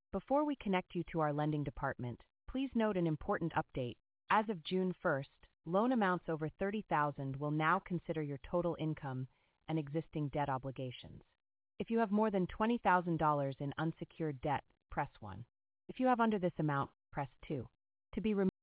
Before we connect you to our lending department, please note an important update. As of June 1st, loan amounts over $30,000 will now consider your total income and existing debt obligations. If you have more than $20,000 in unsecured debt, press 1. If you have under this amount, press 2. To be removed.